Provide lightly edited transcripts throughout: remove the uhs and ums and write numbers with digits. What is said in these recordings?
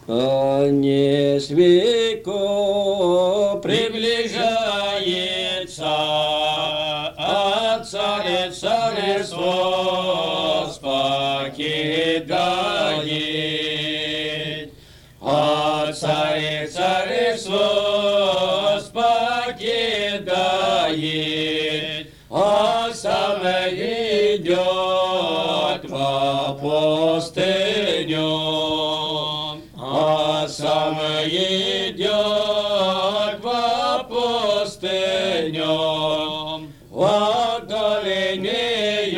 Конец веков приближается, а Царица Христос покидает. А Царица Христос покидает, а сам идет во пустыню. А сам идет во пустыню, в долине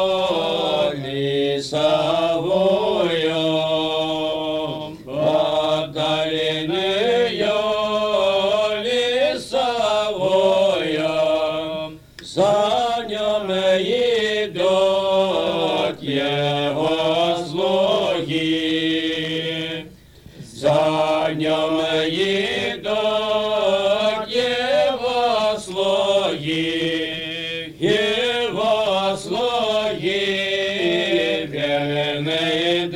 лесовую, в долине лесовую, за ним идут его слуги. За ним идут его слуги, верные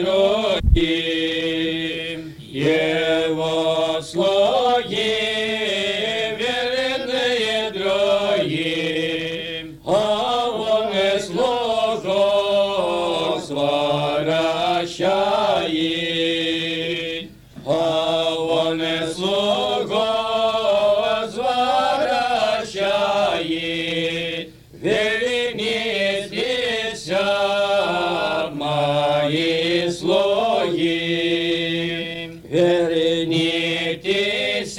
други, его слуги, верные други, а он и слугу возвращает. А он и слугу возвращает. Вернитесь, мои слуги, вернитесь,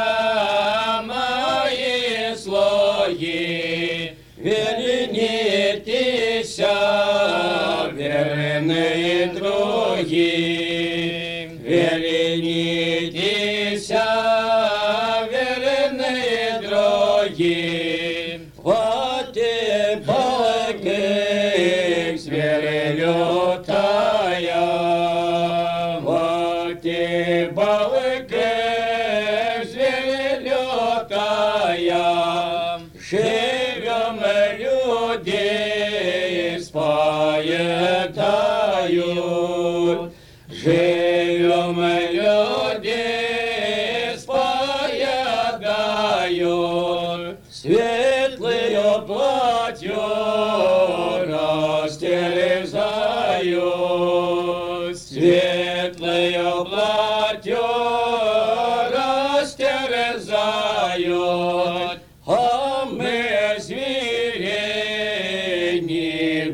мои слуги, вернитесь, верные други. Вернитесь, верные други, вот и балки звери лютая, вот и балки звери лютая, живем люди споедают. Живем люди споедают, светлые платья растерзают, светлые платья растерзают, а мы зверей не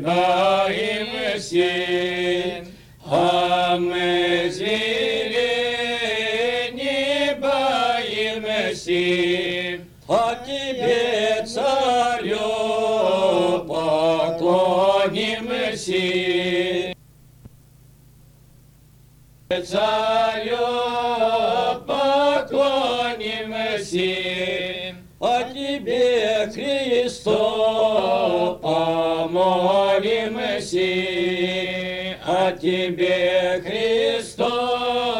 боимся. А мы зверей не боимся, а тебе, царю, поклонимся. Царю поклонимся, а тебе, Христу, помолимся. А тебе, Христос,